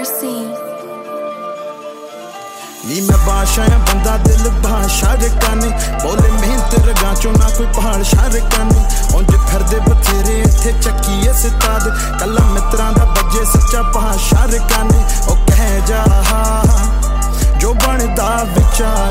Mercy. नी मैं बादशाह बंदा दिल बादशाह रकाने बोले मेहनत रगा चो ना कोई पहाड़ शाह रकाने उंज फिरदे बथेरे इत्थे चक्कीए सिताद कला मित्रां दा बजे सच्चा बादशाह रकाने ओ कह जा जो बनदा विचार